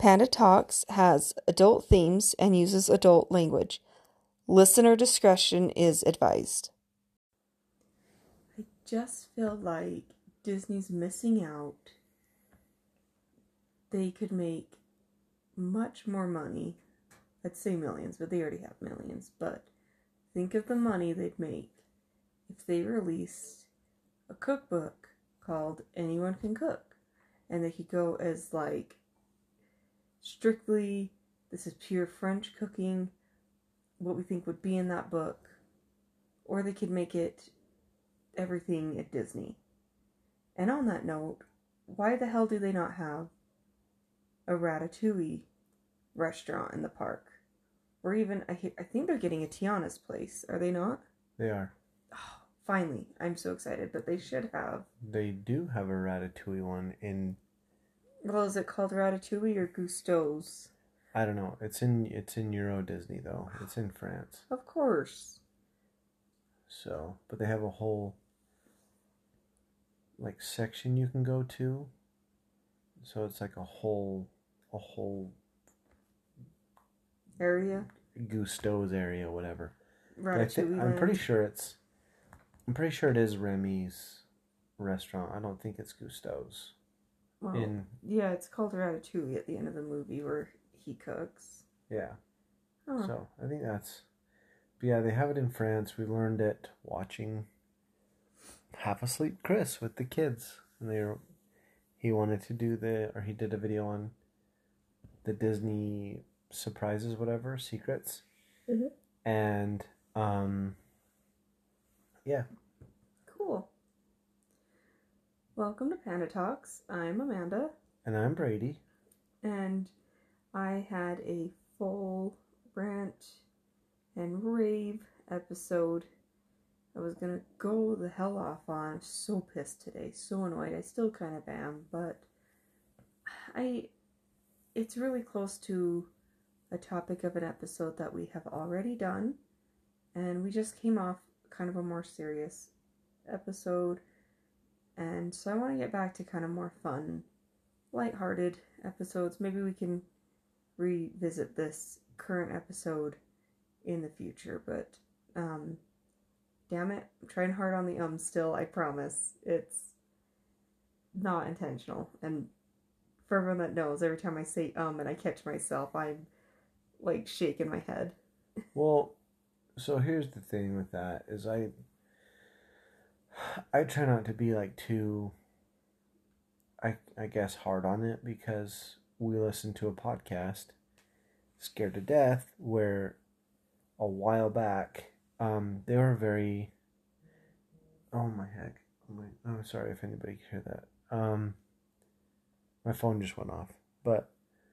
Panda Talks has adult themes and uses adult language. Listener discretion is advised. I just feel like Disney's missing out. They could make much more money. I'd say millions, but they already have millions. But think of the money they'd make if they released a cookbook called Anyone Can Cook. And they could go as like strictly, this is pure French cooking, what we think would be in that book. Or they could make it everything at Disney. And on that note, why the hell do they not have a Ratatouille restaurant in the park? Or even, I think they're getting a Tiana's place, are they not? They are. Oh, finally, I'm so excited, but they should have. They do have a Ratatouille one in... Well, is it called Ratatouille or Gusteau's? I don't know. It's in Euro Disney, though. It's in France. Of course. So, but they have a whole, like, section you can go to. So it's like a whole area? Gusteau's area, whatever. Ratatouille I'm pretty sure it is Remy's restaurant. I don't think it's Gusteau's. Well, yeah, it's called Ratatouille at the end of the movie where he cooks. Yeah. Huh. So I think that's... But yeah, they have it in France. We learned it watching Half Asleep Chris with the kids. And he wanted to do he did a video on the Disney surprises, whatever, secrets. Mm-hmm. And, yeah. Cool. Welcome to Panda Talks. I'm Amanda. And I'm Brady. And I had a full rant and rave episode I was gonna go the hell off on. I'm so pissed today, so annoyed. I still kind of am, but it's really close to a topic of an episode that we have already done, and we just came off kind of a more serious episode, and so I want to get back to kind of more fun, lighthearted episodes. Maybe we can revisit this current episode in the future, but damn it, I'm trying hard on the still, I promise. It's not intentional, and for everyone that knows, every time I say and I catch myself, I'm like shaking my head. Well, so here's the thing with that, is I try not to be like too, I guess, hard on it, because we listen to a podcast, Scared to Death, where a while back, they were very, oh my heck, I'm sorry if anybody can hear that, my phone just went off, but,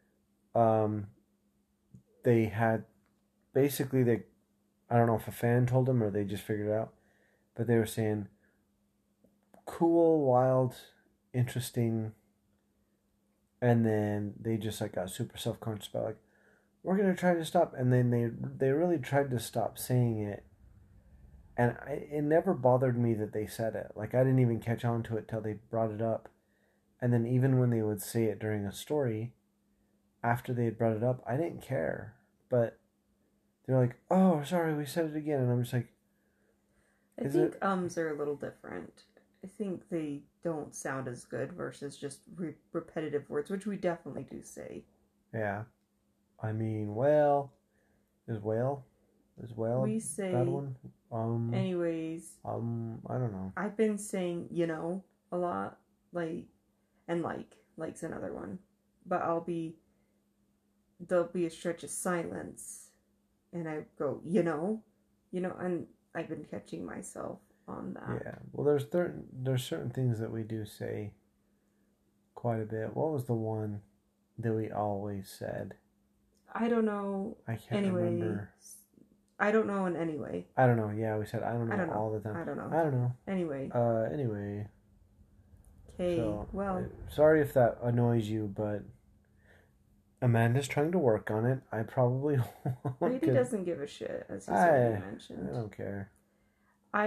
they had, basically, I don't know if a fan told them or they just figured it out, but they were saying, cool, wild, interesting, and then they just like got super self-conscious about like, we're gonna try to stop, and then they really tried to stop saying it, and it never bothered me that they said it. Like, I didn't even catch on to it till they brought it up, and then even when they would say it during a story, after they had brought it up, I didn't care, but they're like, oh, sorry, we said it again, and I'm just like, I think ums are a little different. I think they don't sound as good versus just repetitive words, which we definitely do say. Yeah. I mean, well, is whale we say that one? Anyways. I don't know. I've been saying, a lot, and like's another one. But there'll be a stretch of silence, and I go, and I've been catching myself on that. Yeah, well, there's certain things that we do say quite a bit. What was the one that we always said? I don't know. I can't remember. I don't know in any way. I don't know. Yeah, we said I don't know all the time. I don't know. Anyway. Anyway. Okay, so, well. Sorry if that annoys you, but Amanda's trying to work on it. I probably won't. Brady doesn't give a shit, as he's already mentioned. I don't care.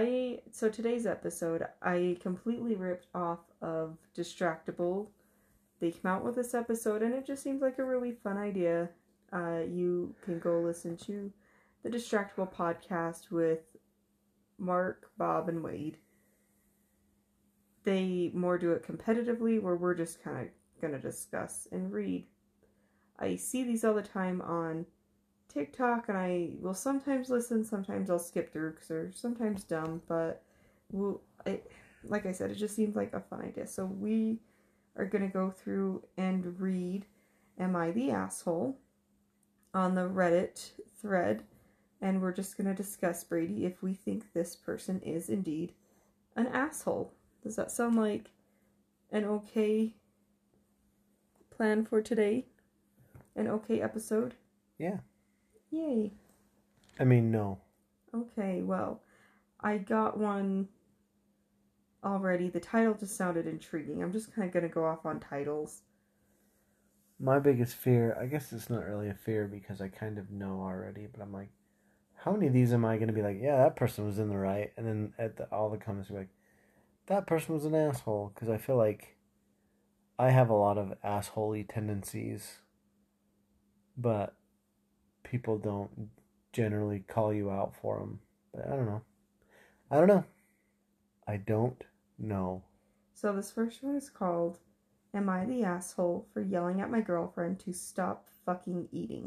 So today's episode, I completely ripped off of Distractable they came out with this episode, and it just seems like a really fun idea. You can go listen to the Distractable podcast with Mark, Bob, and Wade. They more do it competitively, where we're just kind of going to discuss and read. I see these all the time on TikTok, and I will sometimes listen, sometimes I'll skip through because they're sometimes dumb, but like I said, it just seems like a fun idea. So we are going to go through and read Am I the Asshole on the Reddit thread, and we're just going to discuss, Brady, if we think this person is indeed an asshole. Does that sound like an okay plan for today? An okay episode? Yeah. Yay. I mean, no. Okay, well, I got one already. The title just sounded intriguing. I'm just kind of going to go off on titles. My biggest fear, I guess it's not really a fear because I kind of know already, but I'm like, how many of these am I going to be like, yeah, that person was in the right, and then all the comments are like, that person was an asshole, because I feel like I have a lot of assholey tendencies, but people don't generally call you out for them. But I don't know. I don't know. So this first one is called, Am I the Asshole for Yelling at My Girlfriend to Stop Fucking Eating?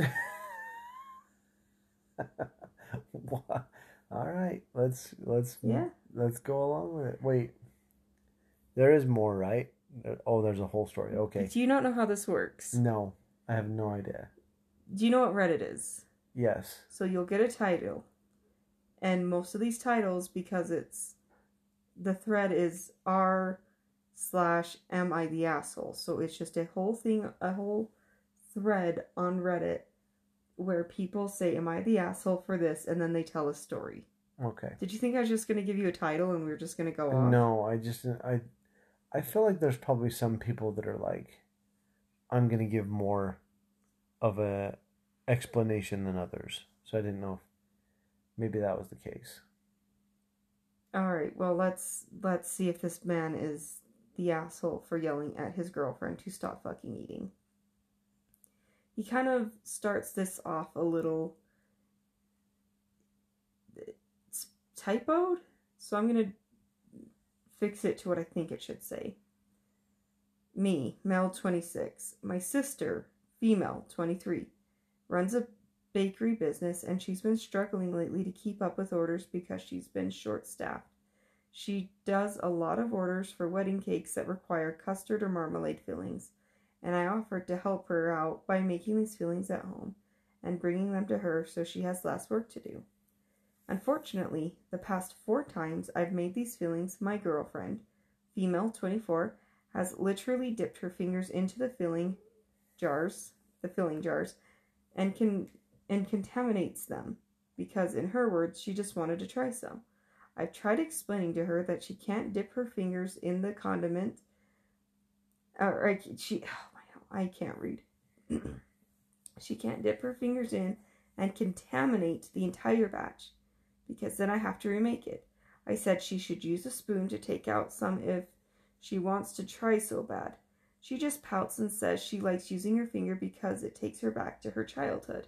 What? All right, let's go along with it. Wait, there is more, right? Oh, there's a whole story. Okay. Do you not know how this works? No, I have no idea. Do you know what Reddit is? Yes. So you'll get a title, and most of these titles, because the thread is r/am I the asshole, so it's just a whole thread on Reddit where people say, am I the asshole for this? And then they tell a story. Okay. Did you think I was just going to give you a title and we were just going to go off? No, I feel like there's probably some people that are like, I'm going to give more of a explanation than others. So I didn't know if maybe that was the case. All right, well, let's see if this man is the asshole for yelling at his girlfriend to stop fucking eating. He kind of starts this off a little typoed, so I'm going to fix it to what I think it should say. Me, male 26. My sister, female 23, runs a bakery business, and she's been struggling lately to keep up with orders because she's been short-staffed. She does a lot of orders for wedding cakes that require custard or marmalade fillings, and I offered to help her out by making these fillings at home and bringing them to her so she has less work to do. Unfortunately, the past 4 times I've made these fillings, my girlfriend, female 24, has literally dipped her fingers into the filling jars, and contaminates them, because in her words, she just wanted to try some. I've tried explaining to her that she can't dip her fingers in the condiment. I can't read. She can't dip her fingers in and contaminate the entire batch, because then I have to remake it. I said she should use a spoon to take out some if she wants to try so bad. She just pouts and says she likes using her finger because it takes her back to her childhood.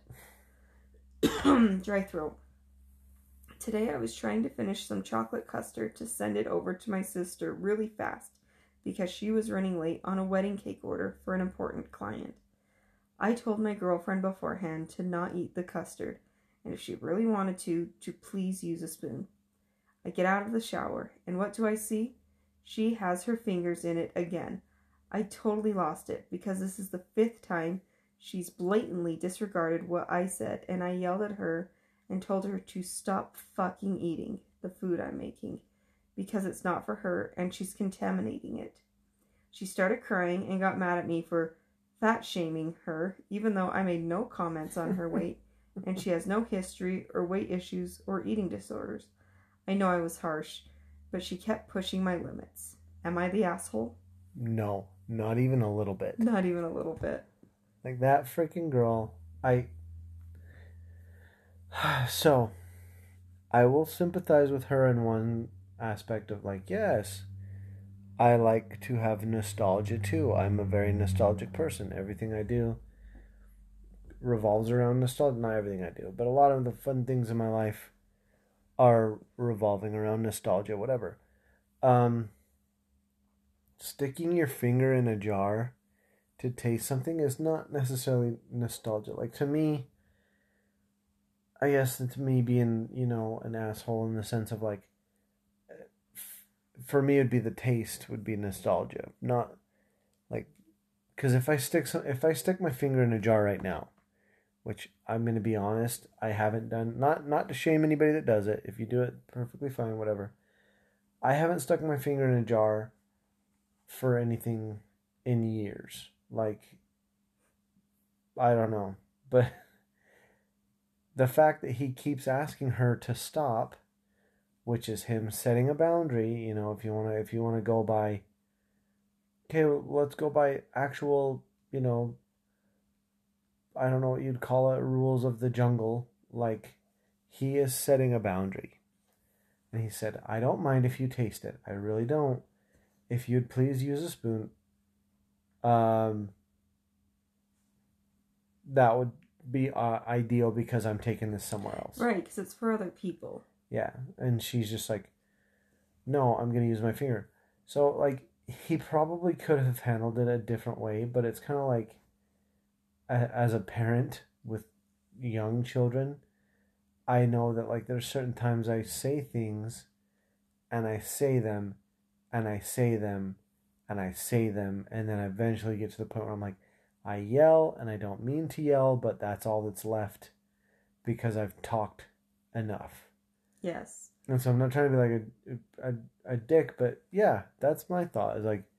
Dry throat. Today I was trying to finish some chocolate custard to send it over to my sister really fast because she was running late on a wedding cake order for an important client. I told my girlfriend beforehand to not eat the custard, and if she really wanted to please use a spoon. I get out of the shower, and what do I see? She has her fingers in it again. I totally lost it, because this is the 5th time she's blatantly disregarded what I said, and I yelled at her and told her to stop fucking eating the food I'm making, because it's not for her, and she's contaminating it. She started crying and got mad at me for fat shaming her, even though I made no comments on her weight, and she has no history or weight issues or eating disorders. I know I was harsh, but she kept pushing my limits. Am I the asshole? No, not even a little bit. Not even a little bit. Like that freaking girl, So, I will sympathize with her in one aspect of like, yes, I like to have nostalgia too. I'm a very nostalgic person. Everything I do revolves around nostalgia. Not everything I do, but a lot of the fun things in my life are revolving around nostalgia, whatever. Um, Sticking your finger in a jar to taste something is not necessarily nostalgia. Like, to me, I guess it's me being, an asshole in the sense of like, for me, it'd be the taste would be nostalgia, not like, because if I stick my finger in a jar right now, which I'm gonna be honest, I haven't done, not to shame anybody that does it. If you do it, perfectly fine, whatever. I haven't stuck my finger in a jar for anything in years. Like, I don't know, but the fact that he keeps asking her to stop, which is him setting a boundary, if you want to go by, okay, let's go by actual, I don't know what you'd call it, rules of the jungle. Like, he is setting a boundary. And he said, I don't mind if you taste it. I really don't. If you'd please use a spoon, um, that would be ideal because I'm taking this somewhere else. Right, because it's for other people. Yeah. And she's just like, no, I'm going to use my finger. So, like, he probably could have handled it a different way, but it's kind of like, as a parent with young children, I know that, like, there's certain times I say things and I say them and I say them and I say them, and then I eventually get to the point where I'm like, I yell and I don't mean to yell, but that's all that's left because I've talked enough. Yes. And so I'm not trying to be like a dick, but yeah, that's my thought. Is like,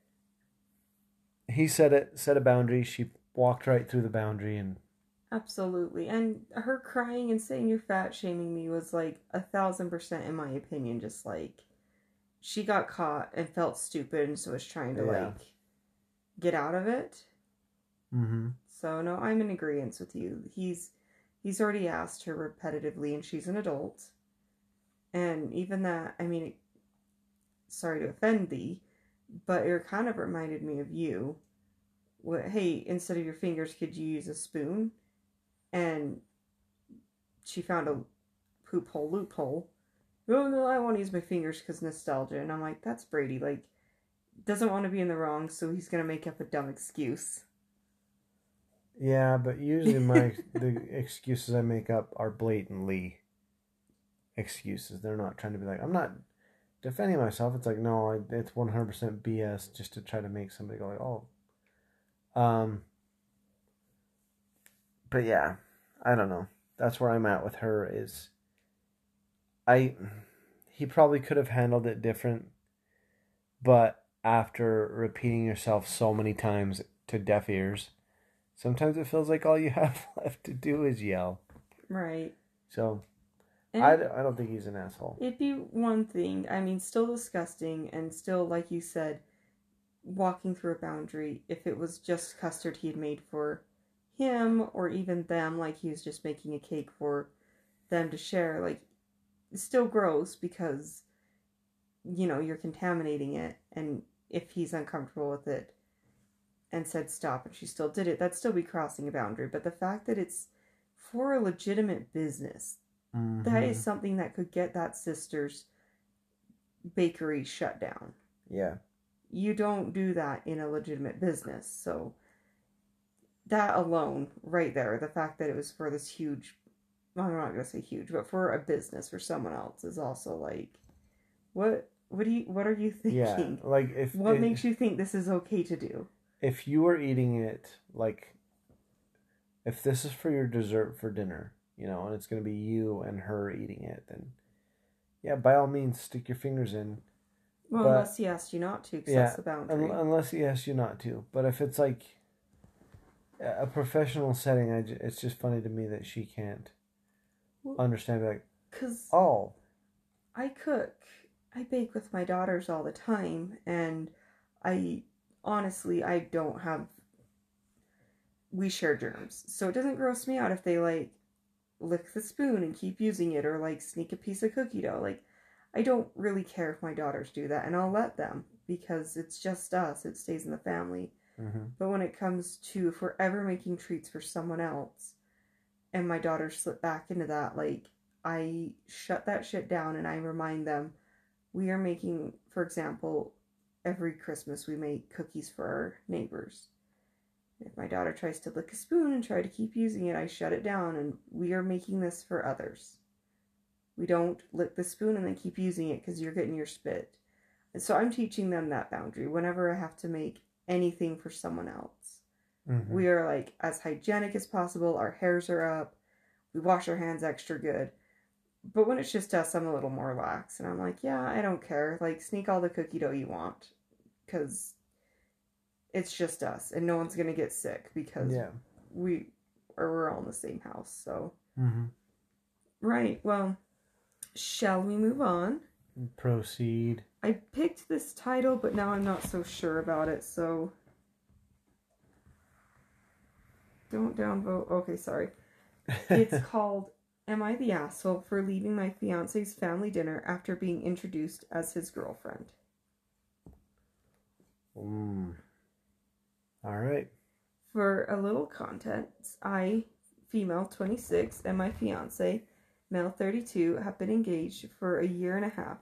he set a boundary, she walked right through the boundary, and Absolutely. And her crying and saying you're fat shaming me was like 1,000% in my opinion, just like she got caught and felt stupid and so was trying to like get out of it. Mm-hmm. So no, I'm in agreement with you. He's already asked her repetitively and she's an adult. And even that, I mean, sorry to offend thee, but it kind of reminded me of you. What, hey, instead of your fingers, could you use a spoon? And she found a loophole. Oh no, I want to use my fingers because nostalgia. And I'm like, that's Brady. Like, doesn't want to be in the wrong, so he's gonna make up a dumb excuse. Yeah, but usually the excuses I make up are blatantly excuses. They're not trying to be like, I'm not defending myself. It's like, no, it's 100% BS just to try to make somebody go like, oh. But yeah, I don't know. That's where I'm at with her is he probably could have handled it different, but after repeating yourself so many times to deaf ears, sometimes it feels like all you have left to do is yell. Right. So, I don't think he's an asshole. It'd be one thing. I mean, still disgusting and still, like you said, walking through a boundary. If it was just custard he had made for him or even them, like he was just making a cake for them to share, like, it's still gross because, you're contaminating it. And if he's uncomfortable with it and said stop and she still did it, that'd still be crossing a boundary. But the fact that it's for a legitimate business, that is something that could get that sister's bakery shut down. Yeah. You don't do that in a legitimate business. So that alone, right there, the fact that it was for this huge, well, I'm not going to say huge, but for a business for someone else is also like, what are you thinking? Yeah, like what makes you think this is okay to do? If you were eating it, like, if this is for your dessert for dinner, and it's going to be you and her eating it, then yeah, by all means, stick your fingers in. Well, unless he asked you not to, because that's the boundary. Unless he asked you not to. But if it's like a professional setting, it's just funny to me that she can't understand. Like, because I cook, I bake with my daughters all the time, and I don't have. We share germs, so it doesn't gross me out if they like lick the spoon and keep using it, or like sneak a piece of cookie dough. Like, I don't really care if my daughters do that, and I'll let them because it's just us. It stays in the family. Mm-hmm. But when it comes to if we're ever making treats for someone else, and my daughter slipped back into that, like, I shut that shit down and I remind them, we are making, for example, every Christmas we make cookies for our neighbors. If my daughter tries to lick a spoon and try to keep using it, I shut it down, and we are making this for others. We don't lick the spoon and then keep using it because you're getting your spit. And so I'm teaching them that boundary whenever I have to make anything for someone else. Mm-hmm. We are like as hygienic as possible. Our hairs are up. We wash our hands extra good. But when it's just us, I'm a little more lax. And I'm like, yeah, I don't care. Like, sneak all the cookie dough you want. Because it's just us. And no one's going to get sick because we're all in the same house. So, mm-hmm. Right. Well, shall we move on? Proceed. I picked this title, but now I'm not so sure about it. So, don't downvote. Okay, sorry. It's called Am I the Asshole for Leaving My Fiancé's Family Dinner After Being Introduced as His Girlfriend? All right. For a little context, I, female 26, and my fiancé, male 32, have been engaged for a year and a half.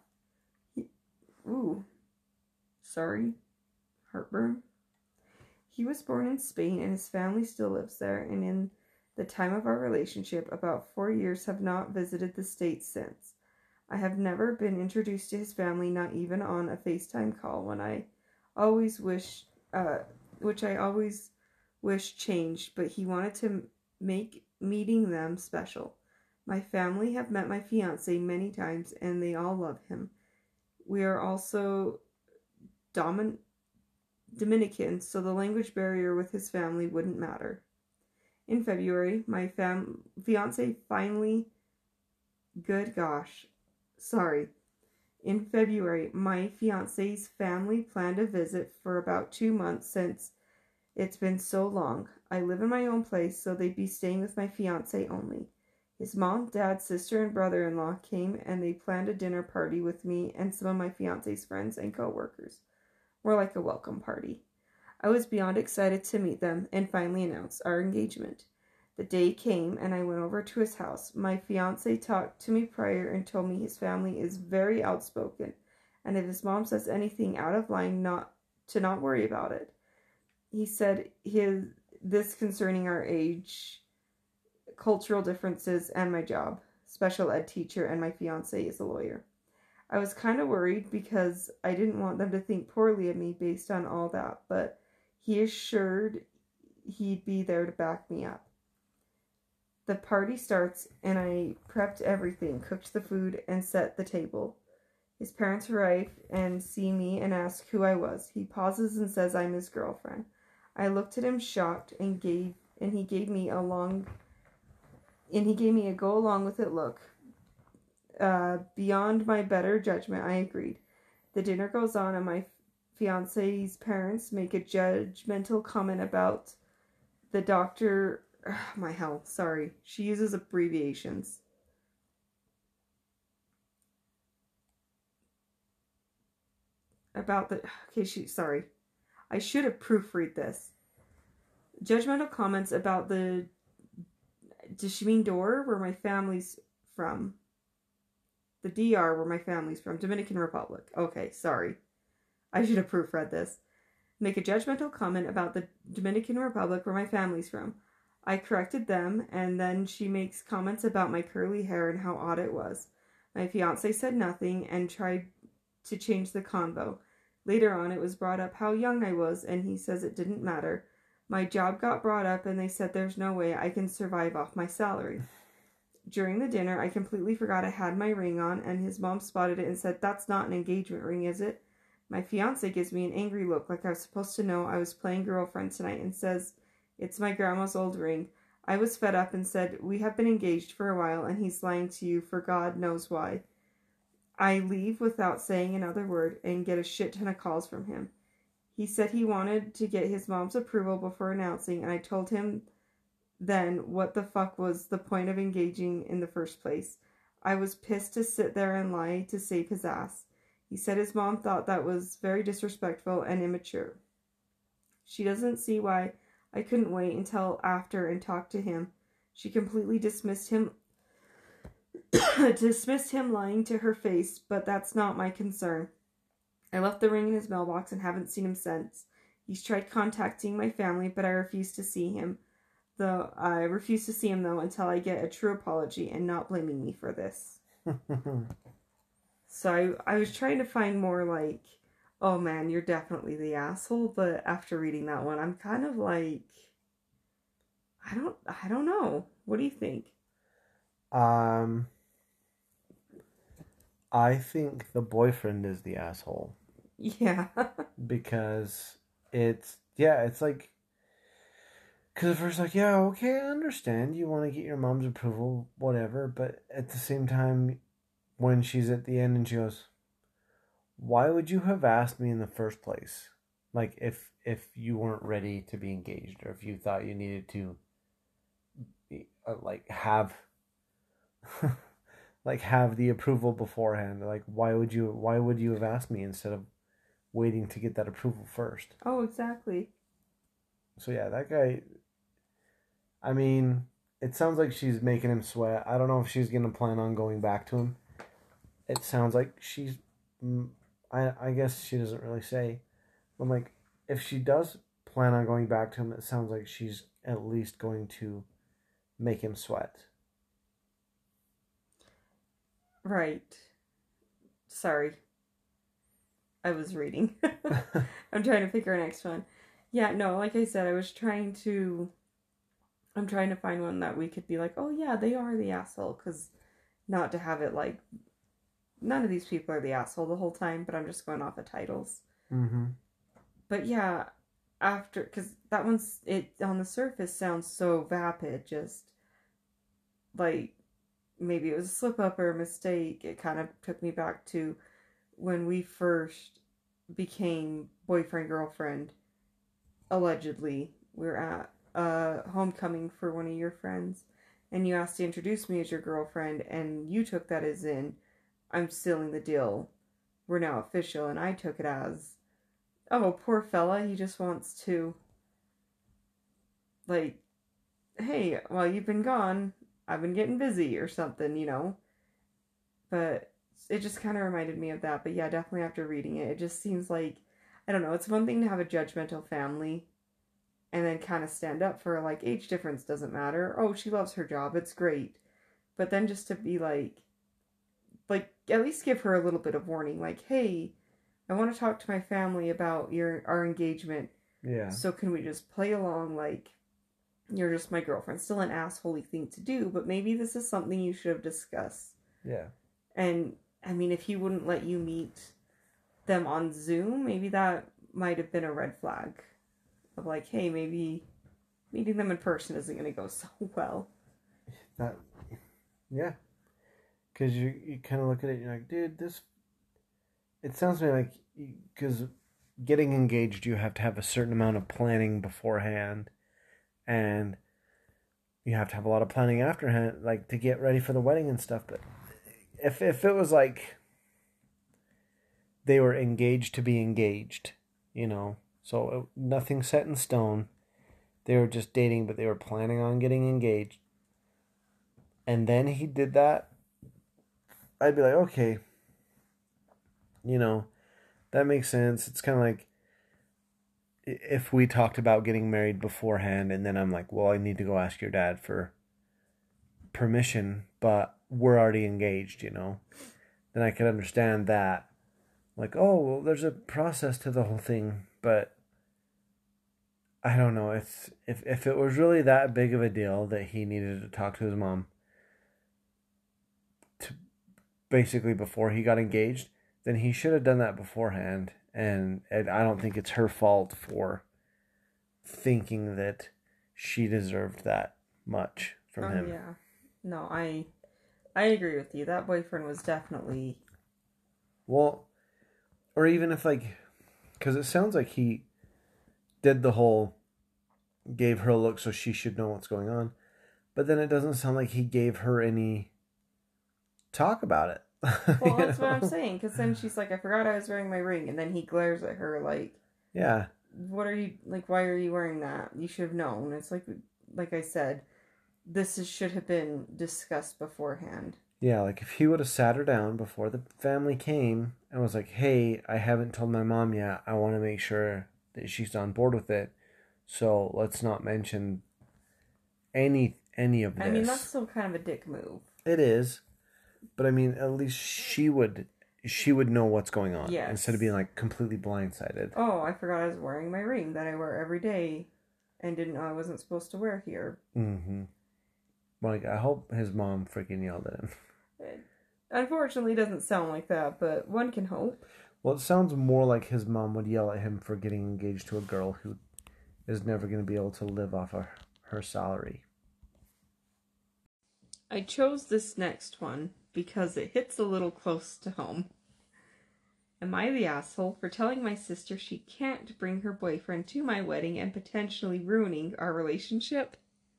Sorry. Heartburn. He was born in Spain and his family still lives there, and in the time of our relationship, about 4 years have not visited the States since. I have never been introduced to his family, not even on a FaceTime call, which I always wish changed, but he wanted to make meeting them special. My family have met my fiancé many times, and they all love him. We are also Dominican, so the language barrier with his family wouldn't matter. In February, my fiancé finally... In February, my fiancé's family planned a visit for about 2 months since it's been so long. I live in my own place, so they'd be staying with my fiancé only. His mom, dad, sister, and brother-in-law came, and they planned a dinner party with me and some of my fiancé's friends and co-workers. More like a welcome party. I was beyond excited to meet them and finally announce our engagement. The day came, and I went over to his house. My fiancé talked to me prior and told me his family is very outspoken, and if his mom says anything out of line, not worry about it. He said this concerning our age, cultural differences, and my job. Special ed teacher, and my fiancé is a lawyer. I was kind of worried because I didn't want them to think poorly of me based on all that, but he assured he'd be there to back me up. The party starts, and I prepped everything, cooked the food, and set the table. His parents arrive and see me and ask who I was. He pauses and says I'm his girlfriend. I looked at him shocked and he gave me a go along with it look. Beyond my better judgment, I agreed. The dinner goes on, and my fiancé's parents make a judgmental comment about the doctor. My hell, sorry. She uses abbreviations. Sorry. I should have proofread this. Judgmental comments about does she mean DOR, where my family's from? The DR, where my family's from. Dominican Republic. Okay, sorry. I should have proofread this. Make a judgmental comment about the Dominican Republic, where my family's from. I corrected them, and then she makes comments about my curly hair and how odd it was. My fiancé said nothing and tried to change the convo. Later on, it was brought up how young I was, and he says it didn't matter. My job got brought up, and they said there's no way I can survive off my salary. During the dinner, I completely forgot I had my ring on, and his mom spotted it and said, "That's not an engagement ring, is it?" My fiancé gives me an angry look like I was supposed to know I was playing girlfriend tonight and says, "It's my grandma's old ring." I was fed up and said, "We have been engaged for a while, and he's lying to you for God knows why." I leave without saying another word and get a shit ton of calls from him. He said he wanted to get his mom's approval before announcing, and I told him then what the fuck was the point of engaging in the first place. I was pissed to sit there and lie to save his ass. He said his mom thought that was very disrespectful and immature. She doesn't see why I couldn't wait until after and talk to him. She completely dismissed him dismissed him lying to her face, but that's not my concern. I left the ring in his mailbox and haven't seen him since. He's tried contacting my family, but I refuse to see him. I refuse to see him though until I get a true apology and not blaming me for this. So I was trying to find more like, oh man, you're definitely the asshole, but after reading that one, I'm kind of like, I don't know. What do you think? I think the boyfriend is the asshole. Yeah. Because it's like, because at first, like, yeah, okay, I understand. You want to get your mom's approval, whatever. But at the same time, when she's at the end and she goes, why would you have asked me in the first place? Like, if you weren't ready to be engaged, or if you thought you needed to like have like have the approval beforehand. Like, why would you have asked me instead of waiting to get that approval first? Oh, exactly. So yeah, that guy, I mean, it sounds like she's making him sweat. I don't know if she's gonna plan on going back to him. It sounds like she's I guess she doesn't really say. I'm like, if she does plan on going back to him, it sounds like she's at least going to make him sweat. Right. Sorry. I was reading. I'm trying to pick our next one. Yeah, no, like I said, I'm trying to find one that we could be like, oh yeah, they are the asshole, because not to have it like, none of these people are the asshole the whole time, but I'm just going off of titles. Mm-hmm. But yeah, after, because that one's, it on the surface sounds so vapid, just like, maybe it was a slip up or a mistake. It kind of took me back to when we first became boyfriend girlfriend. Allegedly, we were at homecoming for one of your friends, and you asked to introduce me as your girlfriend, and you took that as in, I'm sealing the deal. We're now official, and I took it as, oh, poor fella, he just wants to, like, hey, while you've been gone, I've been getting busy or something, you know? But it just kind of reminded me of that. But yeah, definitely after reading it, it just seems like, I don't know, it's one thing to have a judgmental family and then kind of stand up for, like, age difference doesn't matter. Oh, she loves her job, it's great. But then just to be like, at least give her a little bit of warning. Like, hey, I want to talk to my family about our engagement. Yeah. So can we just play along like you're just my girlfriend? Still an assholey thing to do, but maybe this is something you should have discussed. Yeah. And I mean, if he wouldn't let you meet them on Zoom, maybe that might have been a red flag of like, hey, maybe meeting them in person isn't going to go so well. That, yeah. Because you kind of look at it and you're like, dude, this... It sounds to me like... Because getting engaged, you have to have a certain amount of planning beforehand. And you have to have a lot of planning afterhand, like, to get ready for the wedding and stuff. But if it was like... They were engaged to be engaged, you know? So nothing set in stone. They were just dating, but they were planning on getting engaged. And then he did that. I'd be like, okay, you know, that makes sense. It's kind of like if we talked about getting married beforehand and then I'm like, well, I need to go ask your dad for permission, but we're already engaged, you know, then I could understand that. Like, oh, well, there's a process to the whole thing, but I don't know. If it was really that big of a deal that he needed to talk to his mom, basically before he got engaged, then he should have done that beforehand. And I don't think it's her fault for thinking that she deserved that much from him. Yeah. No, I agree with you. That boyfriend was definitely... Well, or even if like... Because it sounds like he did the whole... Gave her a look so she should know what's going on. But then it doesn't sound like he gave her any... talk about it. Well, that's what I'm saying. Because then she's like, I forgot I was wearing my ring, and then he glares at her like, Yeah. "What are you like? Why are you wearing that? You should have known." It's like I said, should have been discussed beforehand. Yeah, like if he would have sat her down before the family came and was like, "Hey, I haven't told my mom yet. I want to make sure that she's on board with it. So let's not mention any of I mean, that's this." still kind of a dick move. It is, but I mean, at least she would know what's going on, Yes. instead of being like completely blindsided. Oh, I forgot I was wearing my ring that I wear every day, and didn't know I wasn't supposed to wear here. Mm-hmm. Like, I hope his mom freaking yelled at him. It unfortunately doesn't sound like that, but one can hope. Well, it sounds more like his mom would yell at him for getting engaged to a girl who is never going to be able to live off of her salary. I chose this next one because it hits a little close to home. Am I the asshole for telling my sister she can't bring her boyfriend to my wedding and potentially ruining our relationship?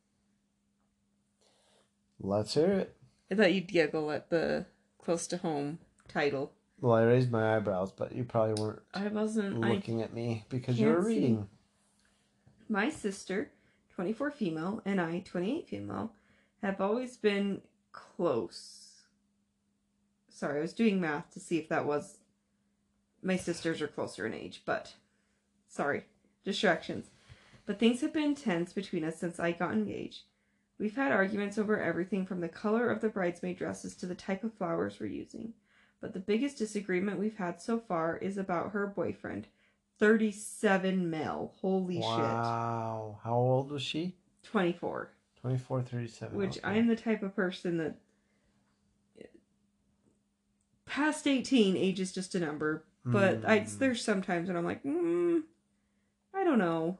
Let's hear it. I thought you'd giggle at the close to home title. Well, I raised my eyebrows, but you probably weren't I wasn't looking at me because you were reading. My sister, 24 female, and I, 28 female, have always been close. Sorry, I was doing math to see if that was... My sisters are closer in age, but... Sorry, distractions. But things have been tense between us since I got engaged. We've had arguments over everything from the color of the bridesmaid dresses to the type of flowers we're using. But the biggest disagreement we've had so far is about her boyfriend. 37 male. Holy shit. Wow. How old was she? 24. 24, 37. Which okay. I'm the type of person that... Past 18, age is just a number. But there's sometimes when I'm like, I don't know.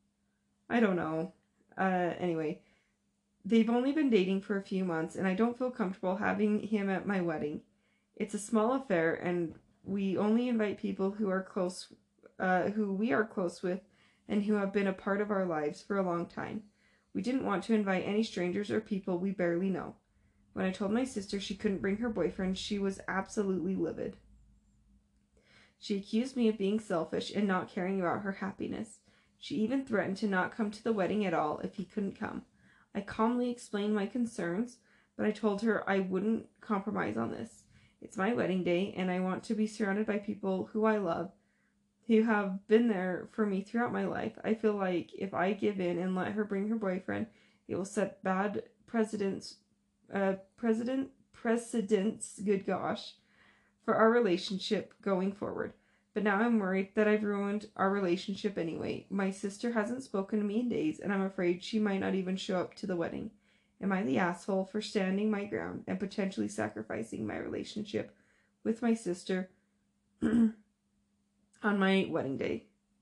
Anyway, they've only been dating for a few months, and I don't feel comfortable having him at my wedding. It's a small affair, and we only invite people who are close, who we are close with, and who have been a part of our lives for a long time. We didn't want to invite any strangers or people we barely know. When I told my sister she couldn't bring her boyfriend, she was absolutely livid. She accused me of being selfish and not caring about her happiness. She even threatened to not come to the wedding at all if he couldn't come. I calmly explained my concerns, but I told her I wouldn't compromise on this. It's my wedding day, and I want to be surrounded by people who I love, who have been there for me throughout my life. I feel like if I give in and let her bring her boyfriend, it will set bad precedents, good gosh, for our relationship going forward. But now I'm worried that I've ruined our relationship anyway. My sister hasn't spoken to me in days, and I'm afraid she might not even show up to the wedding. Am I the asshole for standing my ground and potentially sacrificing my relationship with my sister on my wedding day?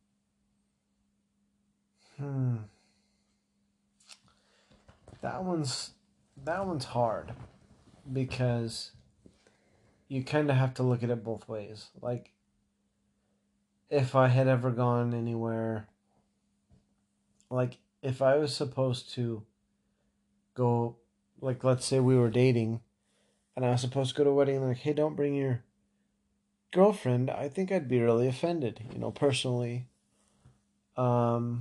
That one's hard, because you kind of have to look at it both ways. Like, if I had ever gone anywhere, like if I was supposed to go, like let's say we were dating and I was supposed to go to a wedding and like, hey, don't bring your girlfriend, I think I'd be really offended, personally. But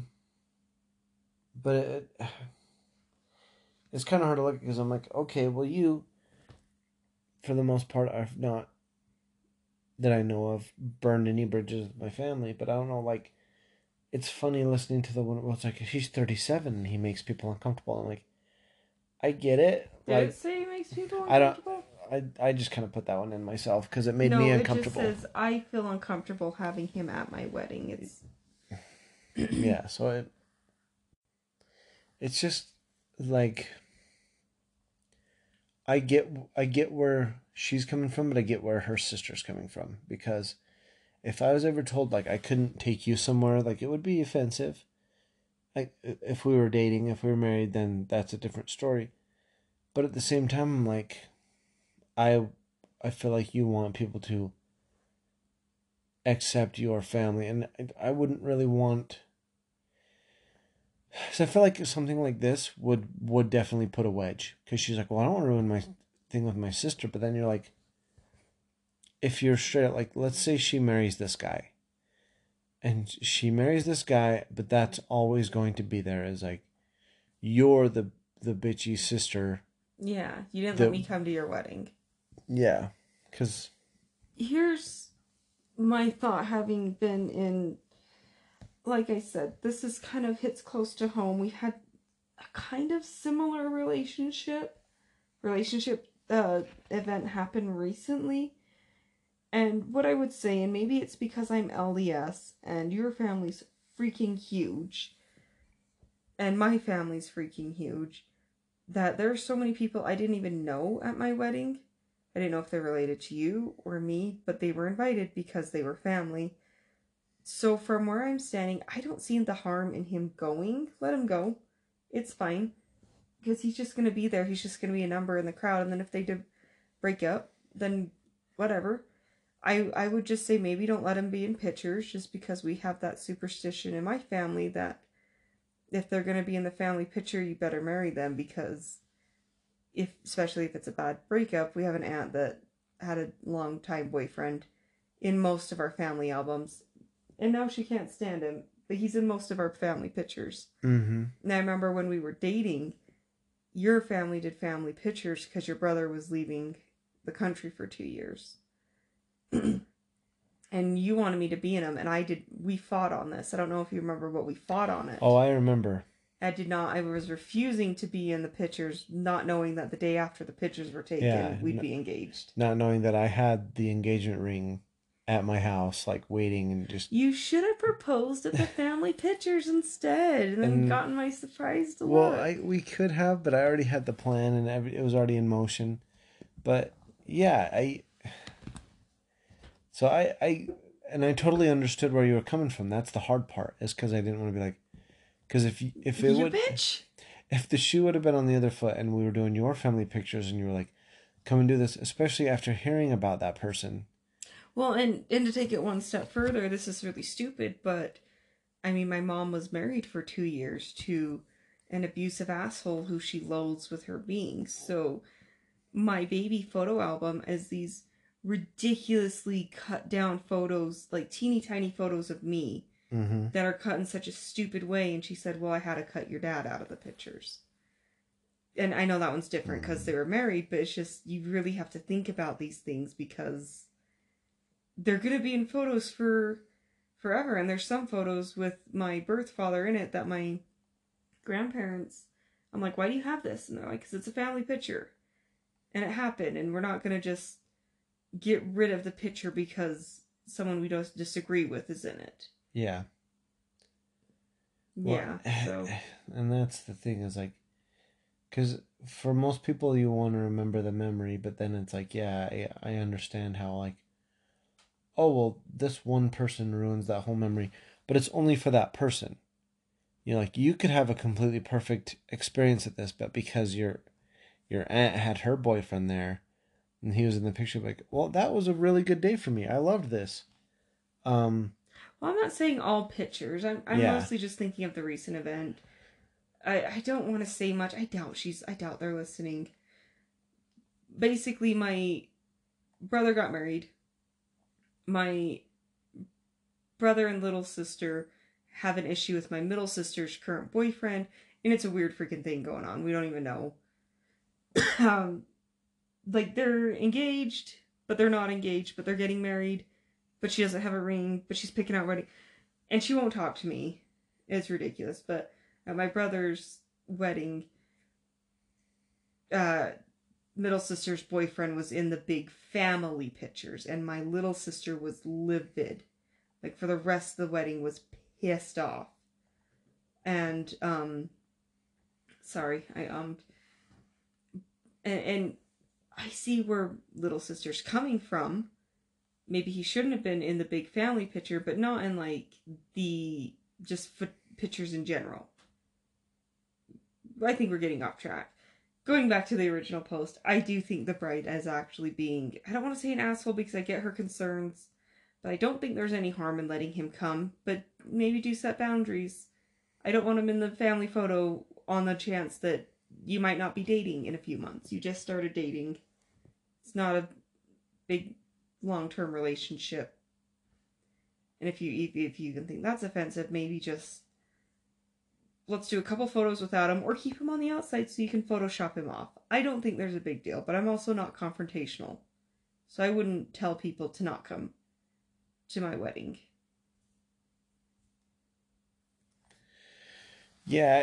it's kind of hard to look at, because I'm like, okay, well, you, for the most part, I've not, that I know of, burned any bridges with my family, but I don't know, like, it's funny listening to the one where it's like, he's 37 and he makes people uncomfortable. I'm like, I get it. Did like, it say it makes people uncomfortable? I just kind of put that one in myself because it made me uncomfortable. No, it just says, I feel uncomfortable having him at my wedding. It's... Yeah, so it's just, like, I get where she's coming from, but I get where her sister's coming from, because if I was ever told, like, I couldn't take you somewhere, like, it would be offensive. Like, if we were dating, if we were married, then that's a different story. But at the same time, I'm like, I feel like you want people to accept your family, and I wouldn't really want... So I feel like something like this would definitely put a wedge, because she's like, well, I don't want to ruin my thing with my sister, but then you're like, if you're straight up, like, let's say she marries this guy. And she marries this guy, but that's always going to be there as like, you're the bitchy sister. Yeah, you didn't let me come to your wedding. Yeah, because here's my thought, having been in, like I said, this is kind of hits close to home. We had a kind of similar relationship event happen recently. And what I would say, and maybe it's because I'm LDS and your family's freaking huge, and my family's freaking huge, that there are so many people I didn't even know at my wedding. I didn't know if they're related to you or me, but they were invited because they were family. So from where I'm standing, I don't see the harm in him going. Let him go. It's fine. Because he's just going to be there. He's just going to be a number in the crowd. And then if they break up, then whatever. I would just say maybe don't let him be in pictures, just because we have that superstition in my family that if they're going to be in the family picture, you better marry them, because especially if it's a bad breakup. We have an aunt that had a long time boyfriend in most of our family albums, and now she can't stand him, but he's in most of our family pictures. Mm-hmm. And I remember when we were dating, your family did family pictures because your brother was leaving the country for 2 years. And you wanted me to be in them, and we fought on this. I don't know if you remember what we fought on it. Oh, I remember. I was refusing to be in the pictures, not knowing that the day after the pictures were taken, we'd be engaged. Not knowing that I had the engagement ring at my house, like waiting, and just... You should have proposed at the family pictures instead, and then gotten my surprise to look. We could have, but I already had the plan, and it was already in motion. But yeah, So I totally understood where you were coming from. That's the hard part, is because I didn't want to be like, because if it would, bitch. If the shoe would have been on the other foot and we were doing your family pictures and you were like, come and do this, especially after hearing about that person. Well, and to take it one step further, this is really stupid, but I mean, my mom was married for 2 years to an abusive asshole who she loathes with her being. So my baby photo album is these ridiculously cut down photos, like teeny tiny photos of me, that are cut in such a stupid way. And she said, well, I had to cut your dad out of the pictures. And I know that one's different because they were married, but it's just, you really have to think about these things, because they're going to be in photos for forever. And there's some photos with my birth father in it that my grandparents, I'm like, why do you have this? And they're like, because it's a family picture. And it happened, and we're not going to just get rid of the picture because someone we don't disagree with is in it. Yeah. Yeah. Well, so. And that's the thing, is like, because for most people you want to remember the memory, but then it's like, yeah, I understand how, like, oh, well, this one person ruins that whole memory, but it's only for that person. You know, like, you could have a completely perfect experience at this, but because your aunt had her boyfriend there, and he was in the picture, like, well, that was a really good day for me. I loved this. Well, I'm not saying all pictures. I'm mostly just thinking of the recent event. I don't want to say much. I doubt they're listening. Basically, my brother got married. My brother and little sister have an issue with my middle sister's current boyfriend, and it's a weird freaking thing going on. We don't even know. Like, they're engaged, but they're not engaged, but they're getting married, but she doesn't have a ring, but she's picking out wedding, and she won't talk to me. It's ridiculous. But at my brother's wedding, middle sister's boyfriend was in the big family pictures, and my little sister was livid. Like, for the rest of the wedding, was pissed off. And, sorry, and I see where little sister's coming from. Maybe he shouldn't have been in the big family picture, but not in, like, the just pictures in general. I think we're getting off track. Going back to the original post, I do think the bride is actually being, I don't want to say an asshole because I get her concerns, but I don't think there's any harm in letting him come, but maybe do set boundaries. I don't want him in the family photo on the chance that you might not be dating in a few months. You just started dating. It's not a big long-term relationship. And if you can think that's offensive, maybe just let's do a couple photos without him, or keep him on the outside so you can Photoshop him off. I don't think there's a big deal, but I'm also not confrontational. So I wouldn't tell people to not come to my wedding. Yeah,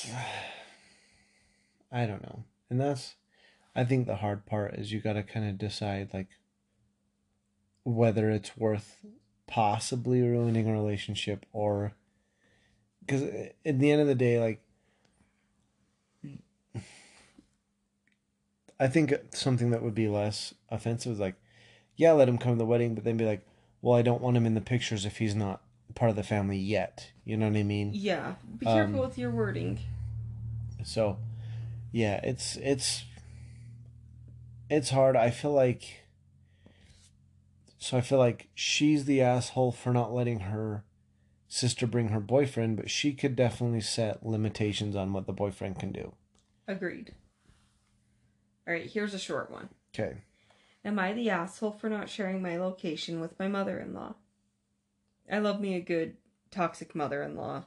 I don't know. And I think the hard part is you got to kind of decide, like, whether it's worth possibly ruining a relationship, or because at the end of the day, like, I think something that would be less offensive is like, yeah, let him come to the wedding, but then be like, well, I don't want him in the pictures if he's not part of the family yet. You know what I mean? Yeah, be careful with your wording. So, yeah, it's hard. I feel like she's the asshole for not letting her sister bring her boyfriend, but she could definitely set limitations on what the boyfriend can do. Agreed. All right, here's a short one. Okay. Am I the asshole for not sharing my location with my mother-in-law? I love me a good toxic mother-in-law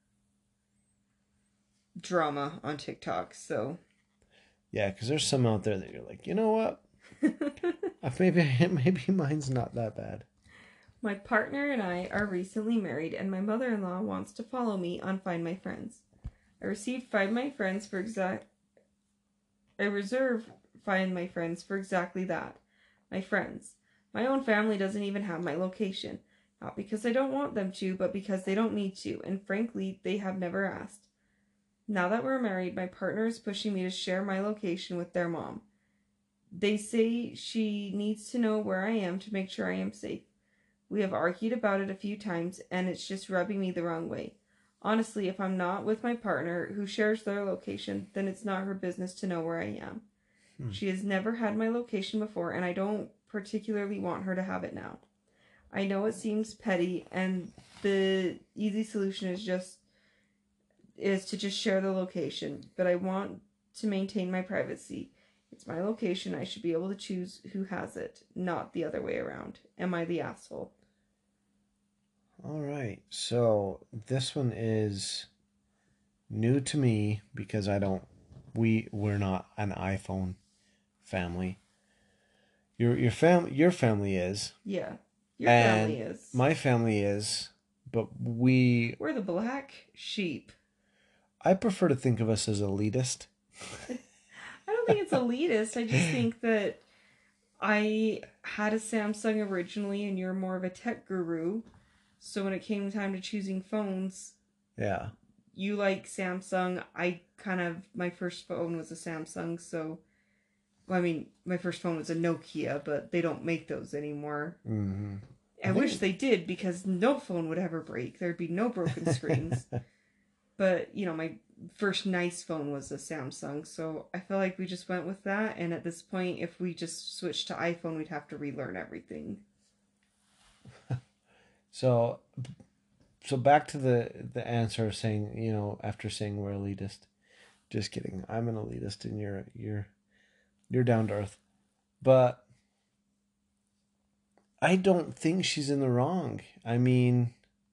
drama on TikTok, so... Yeah, because there's some out there that you're like, you know what? Maybe mine's not that bad. My partner and I are recently married, and my mother-in-law wants to follow me on Find My Friends. I reserve Find My Friends for exactly that. My friends. My own family doesn't even have my location. Not because I don't want them to, but because they don't need to, and frankly, they have never asked. Now that we're married, my partner is pushing me to share my location with their mom. They say she needs to know where I am to make sure I am safe. We have argued about it a few times, and it's just rubbing me the wrong way. Honestly, if I'm not with my partner, who shares their location, then it's not her business to know where I am. She has never had my location before, and I don't particularly want her to have it now. I know it seems petty, and the easy solution is to just share the location, but I want to maintain my privacy. It's my location. I should be able to choose who has it, not the other way around. Am I the asshole? All right. So this one is new to me because we're not an iPhone family. Your family is. Yeah. Your family is. My family is, but we're the black sheep. I prefer to think of us as elitist. I don't think it's elitist. I just think that I had a Samsung originally, and you're more of a tech guru. So when it came time to choosing phones, yeah, you like Samsung. My first phone was a Samsung, so, well, I mean, my first phone was a Nokia, but they don't make those anymore. Mm-hmm. I wish they did, because no phone would ever break. There'd be no broken screens. But, my first nice phone was a Samsung, so I feel like we just went with that, and at this point, if we just switched to iPhone, we'd have to relearn everything. So back to the answer of saying, after saying we're elitist. Just kidding. I'm an elitist and you're down to earth. But I don't think she's in the wrong. I mean,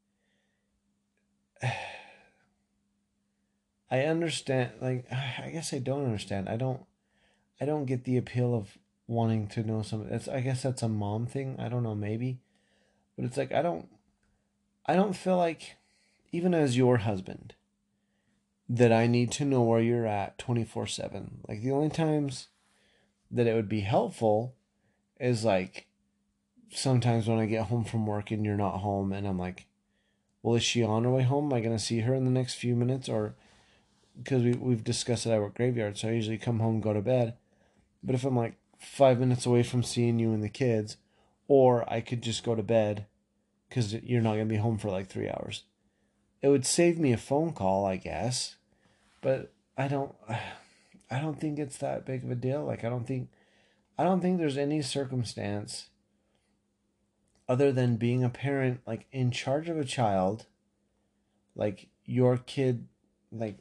I understand, like, I guess I don't understand. I don't get the appeal of wanting to know something. I guess that's a mom thing. I don't know, maybe. But it's like I don't feel like, even as your husband, that I need to know where you're at 24/7. Like, the only times that it would be helpful is like sometimes when I get home from work and you're not home, and I'm like, well, is she on her way home? Am I going to see her in the next few minutes? Or, because we've discussed it, I work graveyard, so I usually come home, go to bed. But if I'm like 5 minutes away from seeing you and the kids, or I could just go to bed because you're not going to be home for like 3 hours, it would save me a phone call, I guess. But I don't think it's that big of a deal. Like, I don't think there's any circumstance other than being a parent, like, in charge of a child, like your kid, like,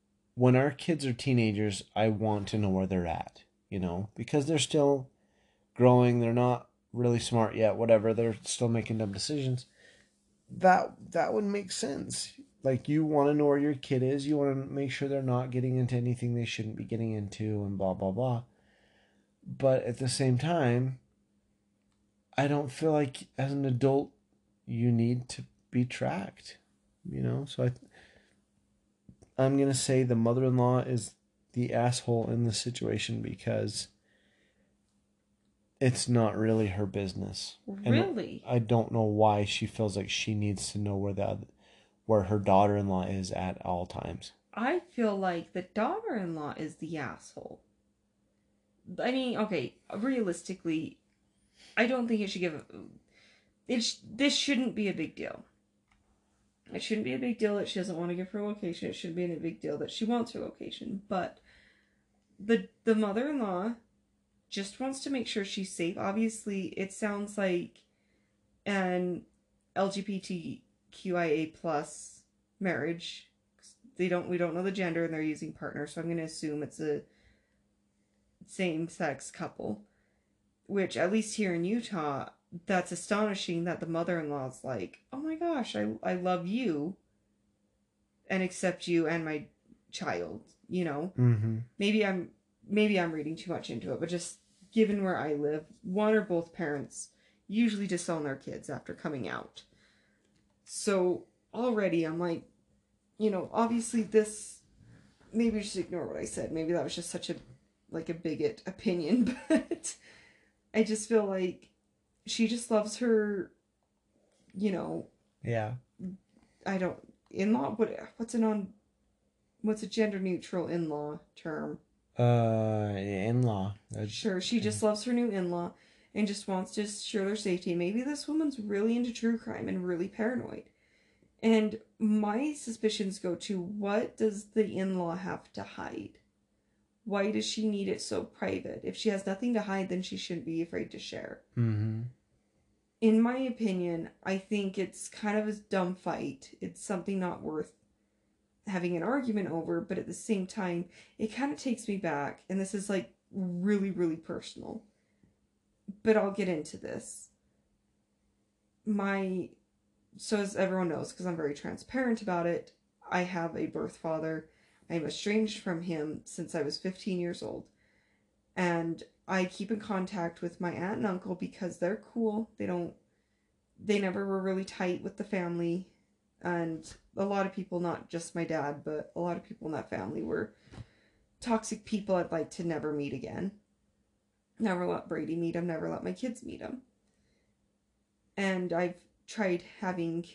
when our kids are teenagers, I want to know where they're at, because they're still growing, they're not really smart yet, whatever, they're still making dumb decisions. That would make sense. Like, you want to know where your kid is, you want to make sure they're not getting into anything they shouldn't be getting into, and blah blah blah. But at the same time, I don't feel like as an adult you need to be tracked, So I'm gonna say the mother-in-law is the asshole in this situation because it's not really her business. Really? And I don't know why she feels like she needs to know where her daughter-in-law is at all times. I feel like the daughter-in-law is the asshole. I mean, okay, realistically, I don't think it should give. This shouldn't be a big deal. It shouldn't be a big deal that she doesn't want to give her location. It shouldn't be a big deal that she wants her location. But the mother-in-law just wants to make sure she's safe. Obviously, it sounds like an LGBTQIA plus marriage. We don't know the gender, and they're using partner, so I'm going to assume it's a same-sex couple. Which, at least here in Utah, that's astonishing that the mother-in-law's like, oh my gosh, I love you and accept you and my child, Mm-hmm. Maybe I'm reading too much into it, but just given where I live, one or both parents usually disown their kids after coming out. So already I'm like, obviously this, maybe just ignore what I said. Maybe that was just such a bigot opinion, but I just feel like she just loves her, Yeah. I don't, in-law, what's a gender neutral in-law term? In-law. Sure, she just loves her new in-law and just wants to ensure their safety. Maybe this woman's really into true crime and really paranoid. And my suspicions go to, what does the in-law have to hide? Why does she need it so private? If she has nothing to hide, then she shouldn't be afraid to share. Mm-hmm. In my opinion, I think it's kind of a dumb fight. It's something not worth having an argument over, but at the same time, it kind of takes me back, and this is like really, really personal. But I'll get into this. So as everyone knows, because I'm very transparent about it, I have a birth father. I'm estranged from him since I was 15 years old. And I keep in contact with my aunt and uncle because they're cool. They never were really tight with the family. And a lot of people, not just my dad, but a lot of people in that family were toxic people I'd like to never meet again. Never let Brady meet him, never let my kids meet him. And I've tried having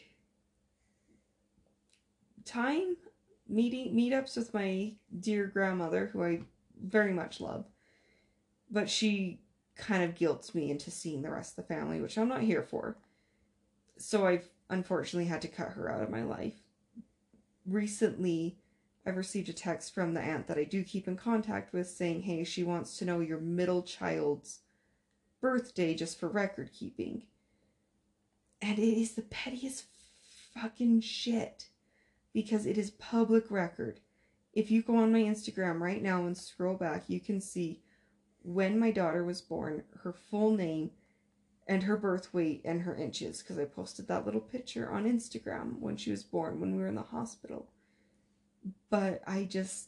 meetups with my dear grandmother, who I very much love. But she kind of guilts me into seeing the rest of the family, which I'm not here for. So I've unfortunately had to cut her out of my life. Recently, I've received a text from the aunt that I do keep in contact with saying, hey, she wants to know your middle child's birthday just for record keeping. And it is the pettiest fucking shit. Because it is public record. If you go on my Instagram right now and scroll back, you can see when my daughter was born, her full name, and her birth weight and her inches. Because I posted that little picture on Instagram when she was born, when we were in the hospital. But I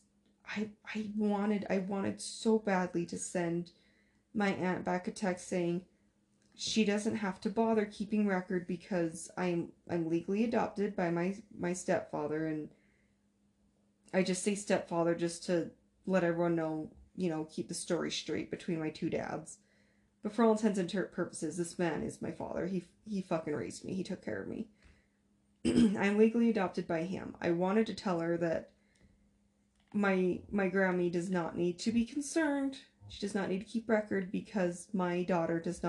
wanted so badly to send my aunt back a text saying she doesn't have to bother keeping record because I'm legally adopted by my stepfather, and I just say stepfather just to let everyone know, keep the story straight between my two dads. But for all intents and purposes, this man is my father. He fucking raised me. He took care of me. I'm legally adopted by him. I wanted to tell her that my Grammy does not need to be concerned. She does not need to keep record because my daughter is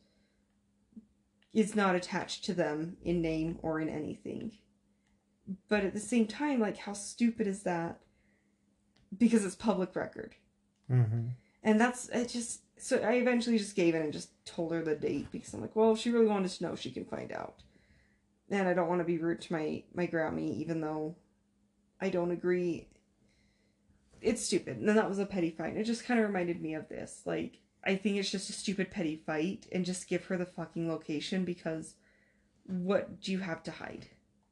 not attached to them in name or in anything. But at the same time, like, how stupid is that? Because it's public record. Mm-hmm. And so I eventually just gave in and just told her the date because I'm like, well, if she really wanted to know, she can find out. And I don't want to be rude to my Grammy, even though I don't agree. It's stupid. And then that was a petty fight. It just kind of reminded me of this. Like, I think it's just a stupid petty fight, and just give her the fucking location, because what do you have to hide?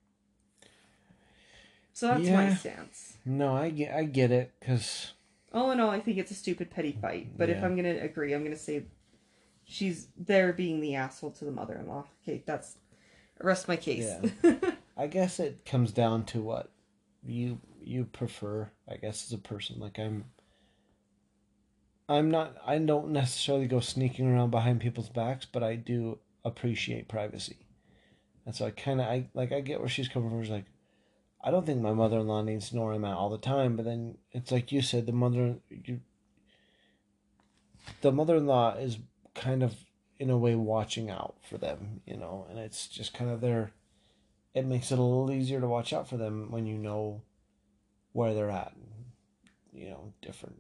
So that's my stance. No, I get it, because... All in all, I think it's a stupid petty fight. But if I'm going to agree, I'm going to say she's there being the asshole to the mother-in-law. Okay, that's... Rest my case. Yeah. I guess it comes down to what you prefer, I guess, as a person. Like, I don't necessarily go sneaking around behind people's backs, but I do appreciate privacy. And so I get where she's coming from. It's like, I don't think my mother-in-law needs to know where I'm at all the time, but then it's like you said, the mother-in-law is kind of, in a way, watching out for them, you know, and it's just kind of there. It makes it a little easier to watch out for them when you know where they're at, you know, different